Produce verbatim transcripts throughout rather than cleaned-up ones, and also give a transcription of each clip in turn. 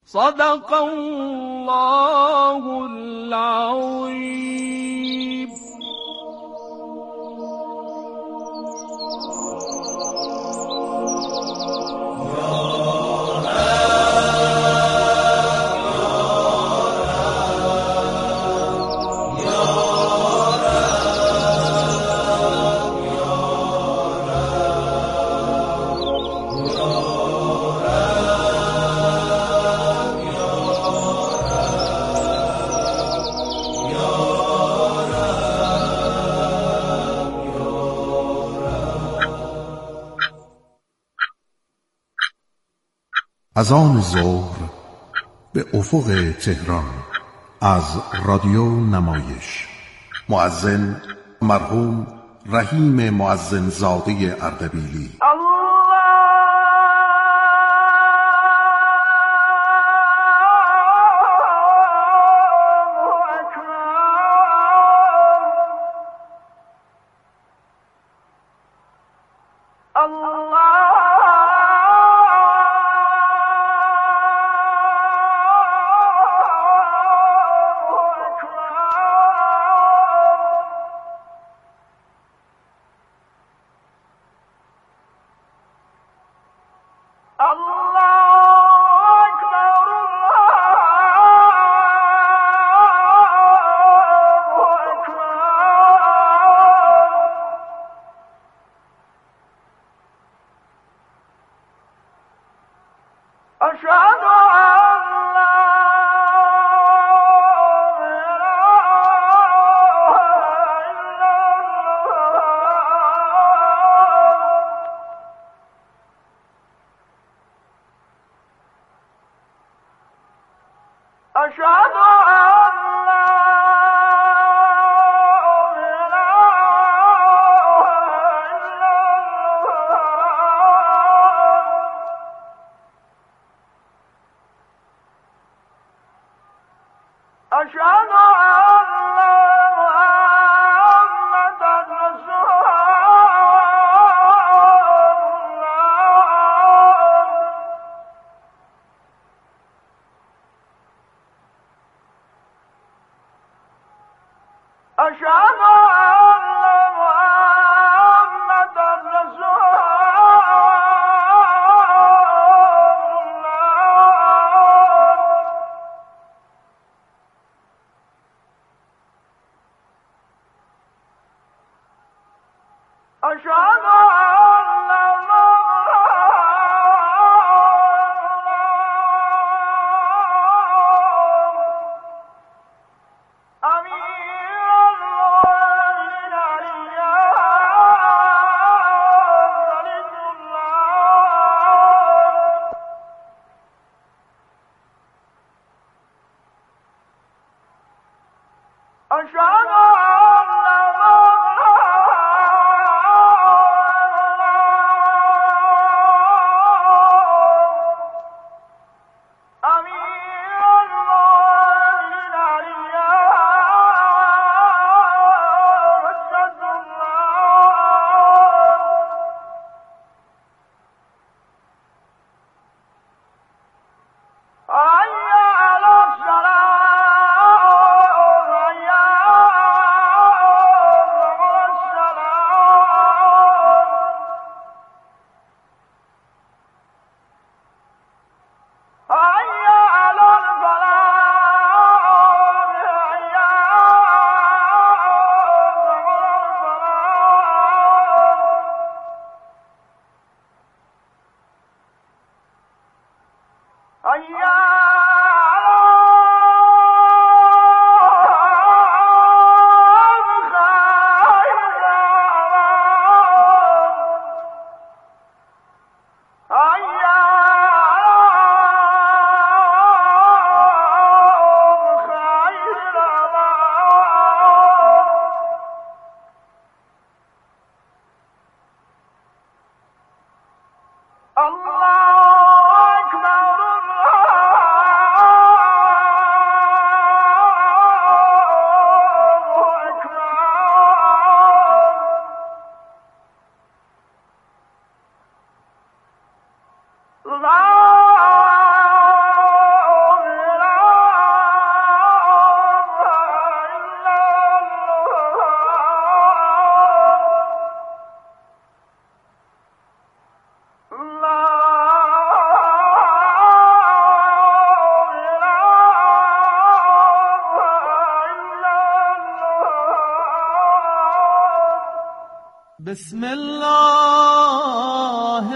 صدق الله العظیم. از آن ظهر به افق تهران از رادیو نمایش. مؤذن مرحوم رحیم مؤذن زاده اردبیلی. الله أكبر الله بسم الله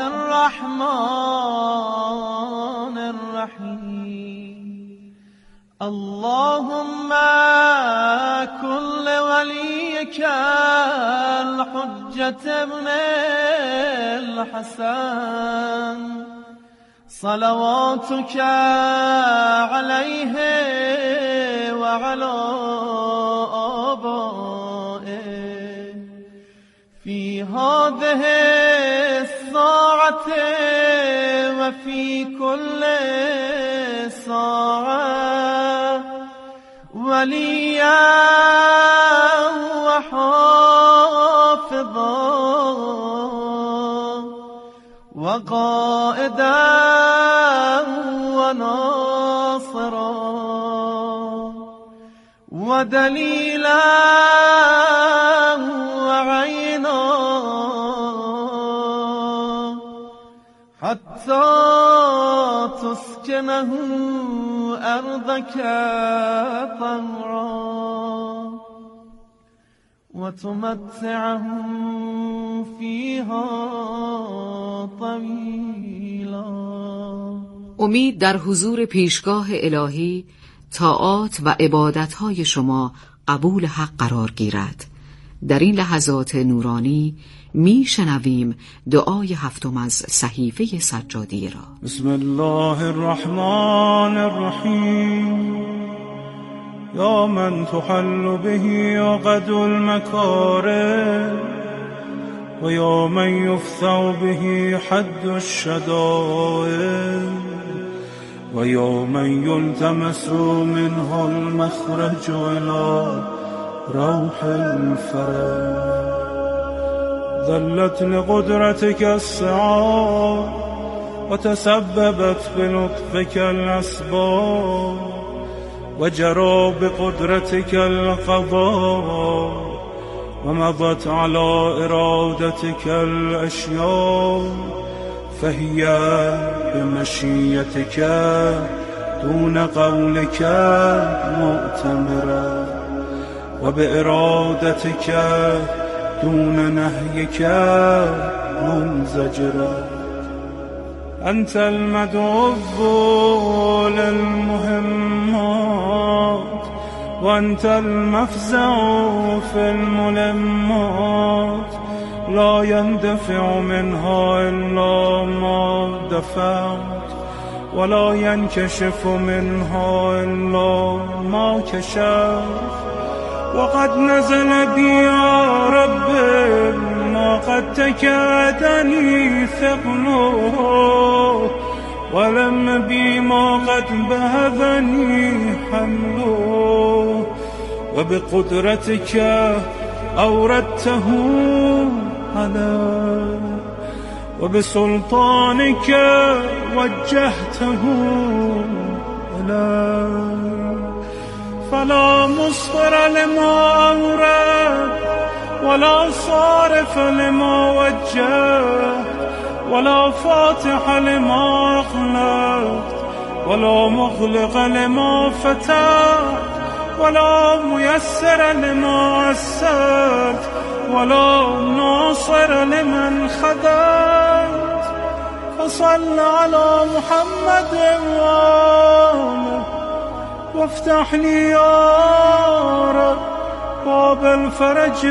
الرحمن الرحیم. اللهم كل وليك الحجة ابن الحسن صلواتك عليه وعلى آبائه في هذه الساعة وفي كل ساعة وليا وحافظا وقائدا وناصرا ودليلا وعينا حتى تسكنه أرضك طوعا وتمتعهم فيها طويلا. امید در حضور پیشگاه الهی طاعات و عبادتهای شما قبول حق قرار گیرد. در این لحظات نورانی می شنویم دعای هفتم از صحیفه سجادی را. بسم الله الرحمن الرحیم. یا من تحل به عقد المکاره و یا من یفتح به حد الشدائد و یا من یلتمس منه المخرج الى روح الفرج. ذلت لقدرتك السعاد وتسببت بلطفك الأسباب وجرى بقدرتك القضاء ومضت على إرادتك الأشياء فهي بمشيتك دون قولك مؤتمرة وبإرادتك دون نهيك منزجرة. أنت المدعو للمهمات وأنت المفزع في الملمات لا يندفع منها إلا ما دفعت ولا ينكشف منها إلا ما كشفت. وقد نزل بي يا رب ما قد تكادني ثقله ولم بي ما قد بهذني حمله وبقدرتك أوردته علي وبسلطانك وجهته علي فلا مصدر لما أورد ولا صارف لما وجه ولا فاتح لما أغلقت ولا مغلق لما فتحت ولا ميسر لما عسرت ولا ناصر لمن خذلت. فصل على محمد وآله وافتح لي يا رب باب الفرج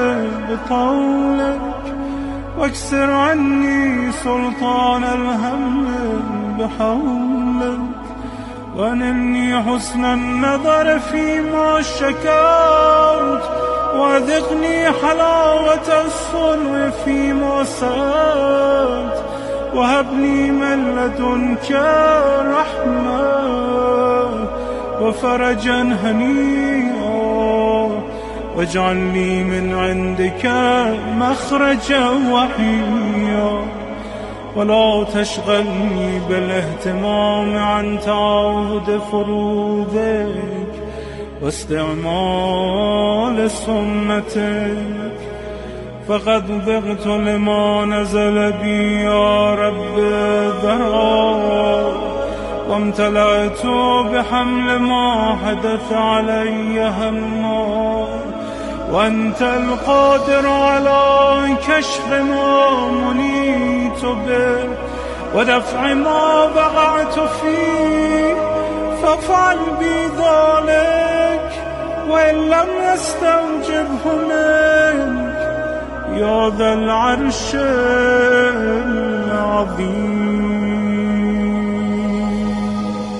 بطولك واكسر عني سلطان الهم بحولك وانني حسن النظر فيما شكوت وأذقني حلاوة الصلح فيما سألت وهبني من لدنك رحمة وفرجا هنيئا واجعل لي من عندك مخرجا وحيا ولا تشغلني بالاهتمام عن تعاهد فروضك واستعمال سنتك. فقد ضغت لما نزل بي يا رب ذرا وامتلأت بحمل ما حدث علي هما وأنت القادر على كشف ما منيت به ودفع ما وقعت فيه فافعل بي ذلك وإن لم يستوجبه منك يا ذا العرش العظیم.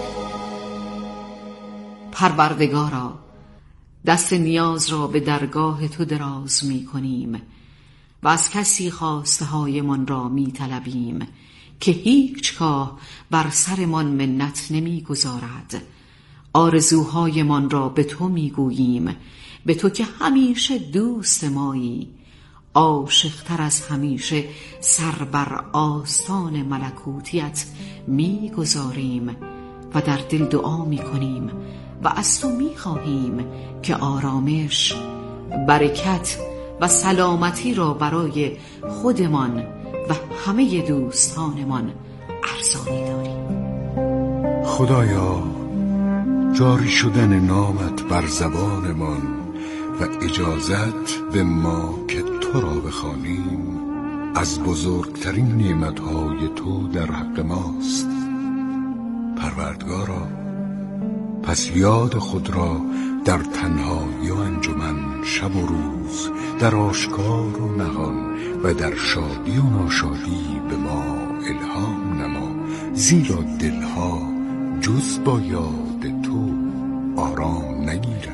پروردگارا، دست نیاز را به درگاه تو دراز می کنیم و از کسی خواسته های من را می طلبیم که هیچگاه بر سرمان منت نمی گذارد. آرزوهای من را به تو می گوییم، به تو که همیشه دوست مایی. عاشق‌تر از همیشه سر بر آستان ملکوتیت می گذاریم و در دل دعا می کنیم و از تو می خواهیم که آرامش، برکت و سلامتی را برای خودمان و همه دوستانمان ارزانی داریم. خدایا، جاری شدن نامت بر زبانمان و اجازت به ما که تو را بخوانیم از بزرگترین نعمتهای تو در حق ماست. پروردگارا، پس یاد خود را در تنهایی و انجمن، شب و روز، در آشکار و نهان و در شادی و ناشادی به ما الهام نما، زیرا دلها جز با یاد تو آرام نگیرد.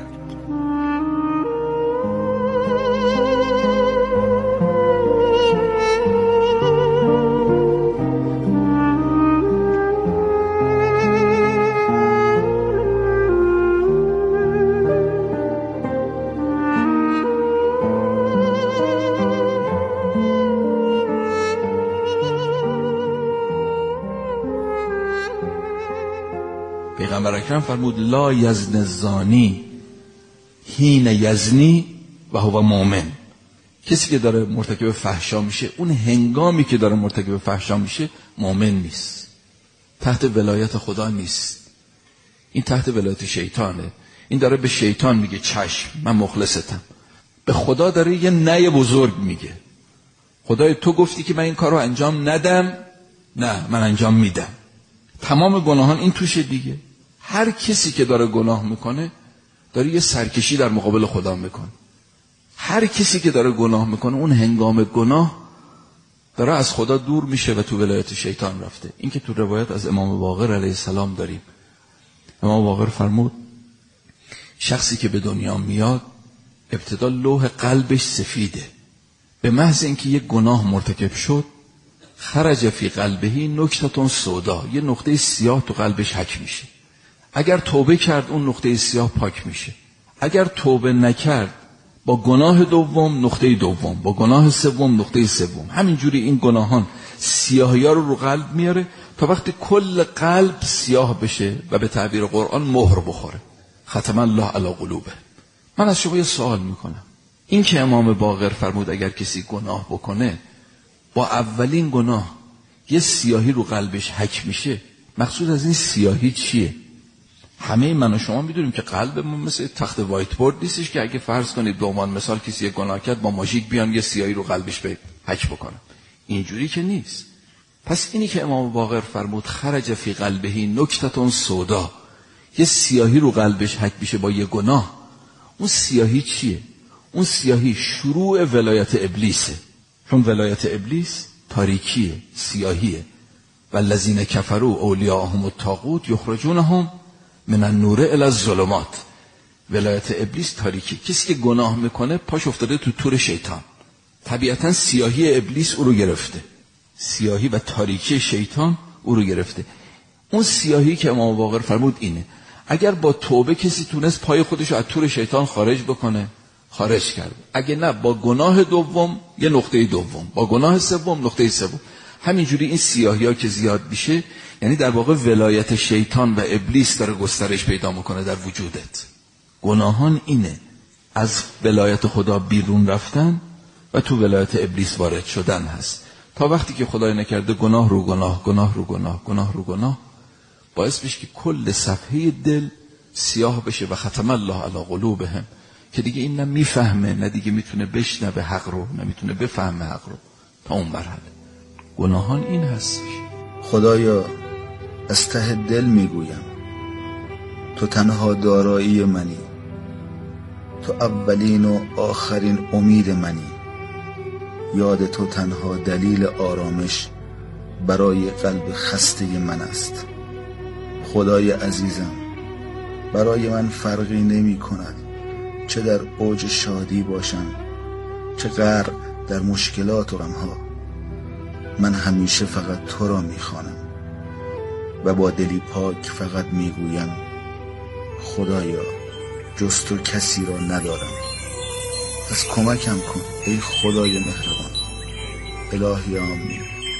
پیغمبر اکرم فرمود لا یزن الزانی حین یزنی و هو مؤمن. کسی که داره مرتکب فحشا میشه، اون هنگامی که داره مرتکب فحشا میشه مؤمن نیست، تحت ولایت خدا نیست، این تحت ولایت شیطانه. این داره به شیطان میگه چشم من مخلصتم، به خدا داره یه نه بزرگ میگه. خدای تو گفتی که من این کار رو انجام ندم، نه من انجام میدم. تمام گناهان این توشه دیگه. هر کسی که داره گناه میکنه داره یه سرکشی در مقابل خدا میکنه. هر کسی که داره گناه میکنه اون هنگام گناه داره از خدا دور میشه و تو ولایت شیطان رفته. این که تو روایت از امام باقر علیه السلام داریم. امام باقر فرمود شخصی که به دنیا میاد ابتدا لوح قلبش سفیده، به محض اینکه یک گناه مرتکب شد خرج فی قلبهی نکتتون سودا، یه نقطه سیاه تو قلبش حک میشه. اگر توبه کرد اون نقطه سیاه پاک میشه. اگر توبه نکرد با گناه دوم نقطه دوم، با گناه سوم نقطه سوم، همینجوری این گناهان سیاهی ها رو رو قلب میاره تا وقتی کل قلب سیاه بشه و به تعبیر قرآن مهر بخوره. ختم الله علی قلوبه. من از شما یه سوال میکنم، این که امام باقر فرمود اگر کسی گناه بکنه با اولین گناه یه سیاهی رو قلبش حک میشه، مقصود از این سیاهی چیه؟ همه من و شما میدونیم که قلبمون مثل تخت وایت بورد نیستش که اگه فرض کنید به عنوان مثال کسی یک گناه کرد با ماژیک بیان یه سیاهی رو قلبش به حک بکنن. اینجوری که نیست. پس اینی که امام باقر فرمود خرج فی قلبهی نکتتون سودا، یه سیاهی رو قلبش حک میشه با یه گناه، اون سیاهی چیه؟ اون سیاهی شروع ولایت ابلیسه. چون ولایت ابلیس تاریکیه، سیاهیه. والذین کفروا اولیاءهم الطاغوت یخرجونهم من النور الی الظلمات. ولایت ابلیس تاریکی. کسی که گناه میکنه پاش افتاده تو تور شیطان. طبیعتا سیاهی ابلیس او رو گرفته، سیاهی و تاریکی شیطان او رو گرفته. اون سیاهی که امام باقر فرمود اینه. اگر با توبه کسی تونست پای خودش رو از تور شیطان خارج بکنه خارج کرد، اگه نه با گناه دوم یه نقطه دوم، با گناه سوم نقطه سوم. همینجوری این سیاهی ها که زیاد میشه یعنی در واقع ولایت شیطان و ابلیس داره گسترش پیدا میکنه در وجودت. گناهان اینه، از ولایت خدا بیرون رفتن و تو ولایت ابلیس وارد شدن هست. تا وقتی که خدای نکرده گناه رو گناه، گناه رو گناه، گناه رو گناه باعث بشه که کل صفحه دل سیاه بشه و ختم الله علی قلوبهم، که دیگه این نه میفهمه نه دیگه میتونه بشنوه حق رو، نه میتونه بفهمه حق رو. تا اون مرحله گناهان این هستش. خدایا از ته دل میگویم تو تنها دارایی منی، تو اولین و آخرین امید منی، یاد تو تنها دلیل آرامش برای قلب خسته من است. خدای عزیزم، برای من فرقی نمی کند چه در اوج شادی باشم چه غرق در مشکلات و غمها. من همیشه فقط تو را می خوانم و با دلی پاک فقط می گویم خدایا جز تو کسی را ندارم، پس کمکم کن ای خدای مهربان. الهی آمین.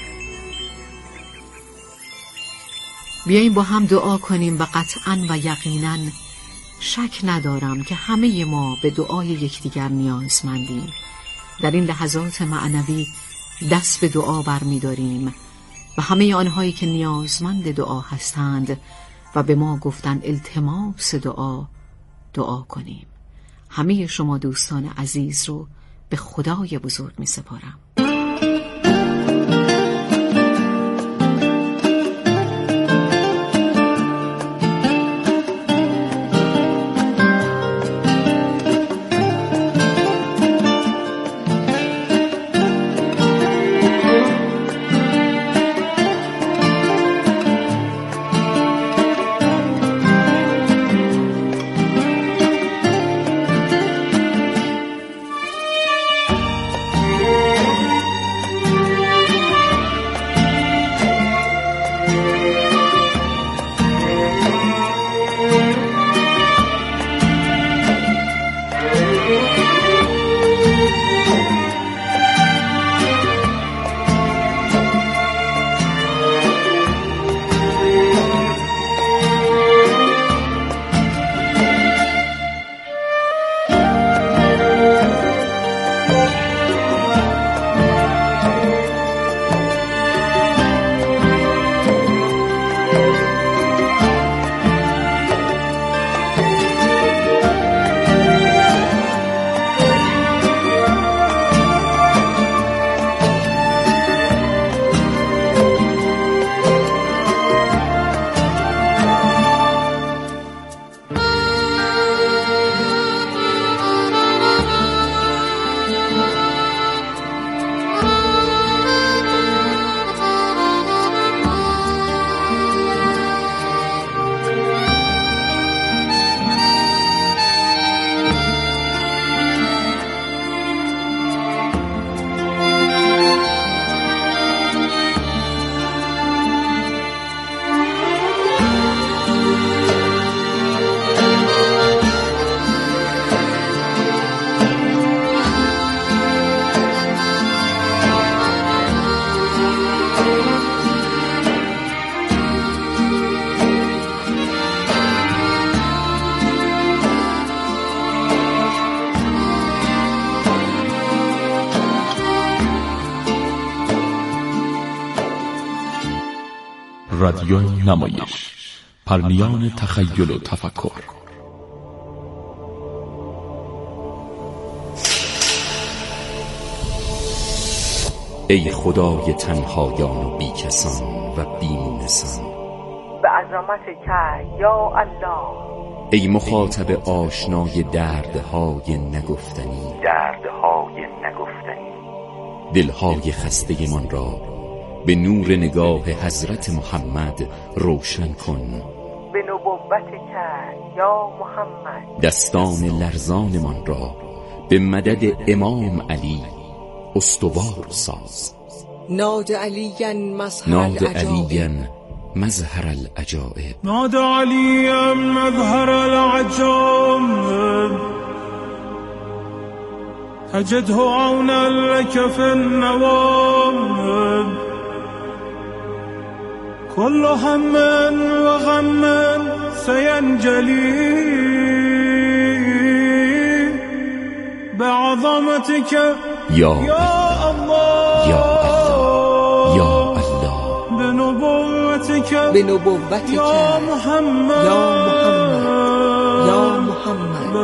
بیاییم با هم دعا کنیم و قطعاً و یقیناً شک ندارم که همه ما به دعای یکدیگر نیازمندیم. در این لحظات معنوی دست به دعا برمی داریم و همه آنهایی که نیازمند دعا هستند و به ما گفتن التماس دعا دعا کنیم. همه شما دوستان عزیز رو به خدای بزرگ می سپارم. رادیو نمایش، پرمیان تخیل و تفکر. ای خدای تنهایان و بیکسان و بیمونسان، به عظمتک یا الله. ای مخاطب آشنای دردهای نگفتنی، دردهای نگفتنی، دلهای خسته من را به نور نگاه حضرت محمد روشن کن. به نبوتک یا محمد، دستان لرزان من را به مدد امام علی استوار ساز. ناد علیاً مظهر ناد العجائب، علیاً مظهر العجائب، ناد علیاً مظهر العجائب، تجده عونا لك في النوائب. كل هم وغم سينجلي بعظمتك یا الله، یا الله، یا الله، بنبوتك به نبوتک یا محمد، یا محمد، یا محمد،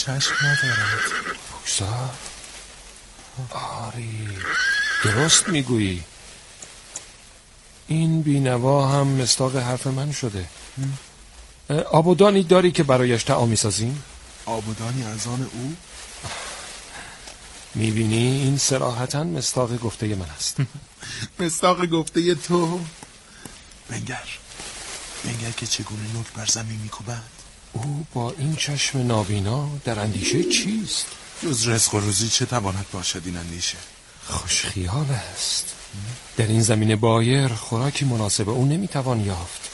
چشم ندارد. بگذار. آری درست میگویی. این بینوا هم مصداق حرف من شده. آبودانی داری که برایش طعام می‌سازیم؟ آبودانی از آن او؟ میبینی این صراحتاً مصداق گفته من است. مصداق گفته تو؟ بنگر بنگر که چگونه نوک بر زمین میکوبند. او با این چشم نابینا در اندیشه چیست؟ جز رزق و روزی چه تواند باشد این اندیشه؟ خوش خیال است. در این زمین بایر خوراکی مناسب او نمیتوان یافت.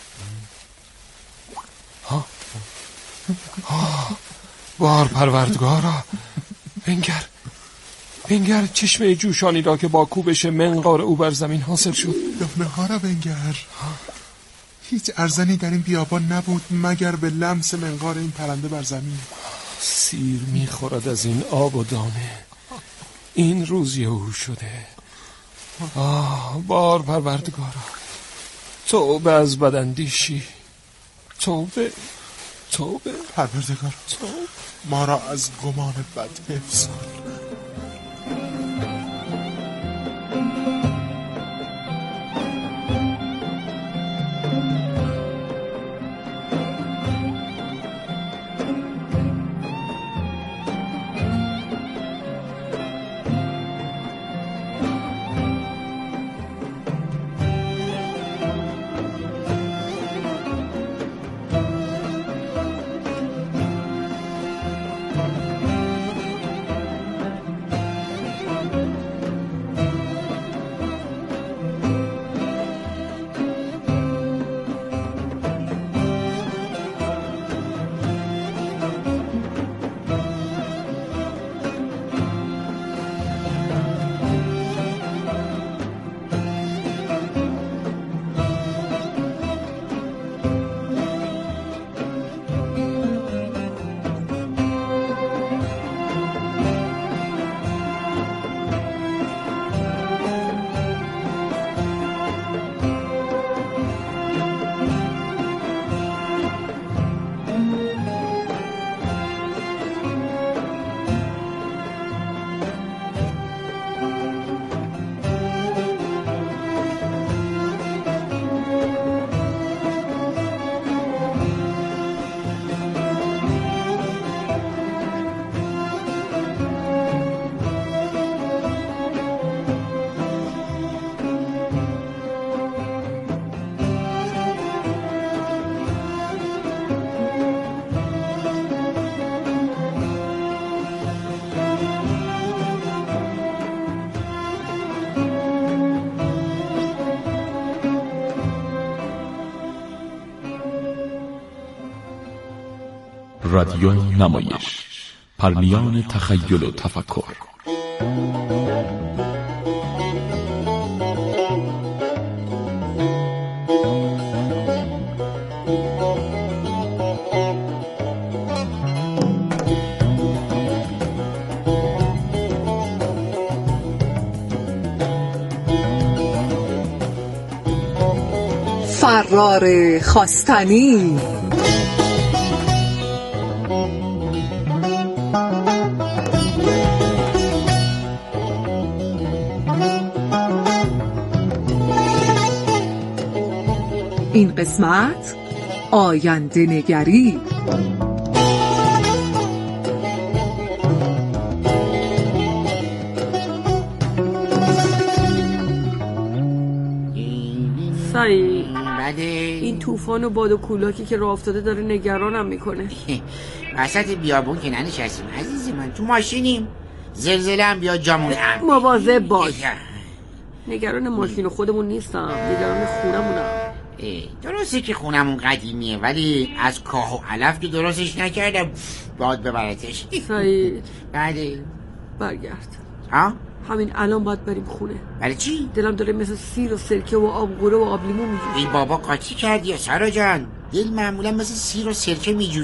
ها ها بار پروردگارا، بنگر بنگر چشمه جوشانی را که با کوبش منقار او بر زمین حاصل شد. دانه ها را بنگر. هیچ ارزنی در این بیابان نبود مگر به لمس منقار این پرنده بر زمین. سیر میخورد از این آب و دانه. این روزی او شده. آه بار پروردگارا، توبه از بداندیشی، توبه توبه پروردگار، ما را از گمان بد حفظ کن. رادیو نمایش، پرمیان تخیل و تفکر. فرار خواستنی. این قسمت آینده نگری. سعید، این طوفان و باد و کولاکی که راه افتاده داره نگرانم میکنه. وسط بیابون که ننشستیم عزیز من، تو ماشینیم. زلزله هم بیا جامون هم مواظب باش. نگران ماشین خودمون نیستم، نگران خونمونم. درسته که خونمون قدیمیه ولی از کاه و علف که درستش نکردم باد ببرتش. سعید بله برگرد. ها؟ همین الان باید بریم خونه. برای چی؟ دلم داره مثل سیر و سرکه و آب قوره و آب لیمو میجوشه. ای بابا قاطی کردی یا سارا جان؟ دل معمولا مثل سیر و سرکه میجوشه.